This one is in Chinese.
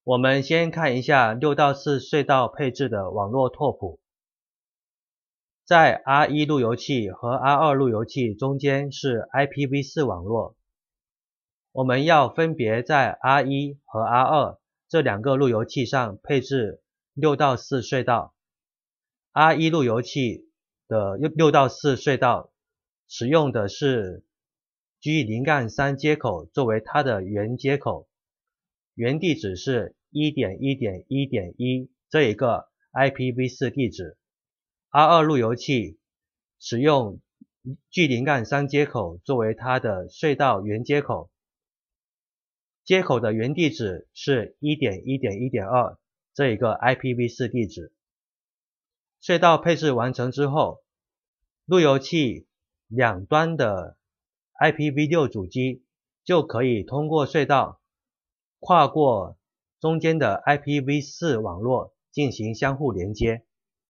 我们先看一下6到4隧道配置的网络拓扑。在 R1 路由器和 R2 路由器中间是 IPv4 网络。我们要分别在 R1 和 R2 这两个路由器上配置6到4隧道。R1 路由器的6到4隧道使用的是 G0-3 接口作为它的原接口，原地址是 1.1.1.1 这一个 IPv4 地址。R2 路由器使用 G0-3 接口作为它的隧道原接口，接口的原地址是 1.1.1.2 这一个 IPv4 地址。隧道配置完成之后，路由器两端的 IPv6 主机就可以通过隧道跨过中间的 IPv4 网络进行相互连接。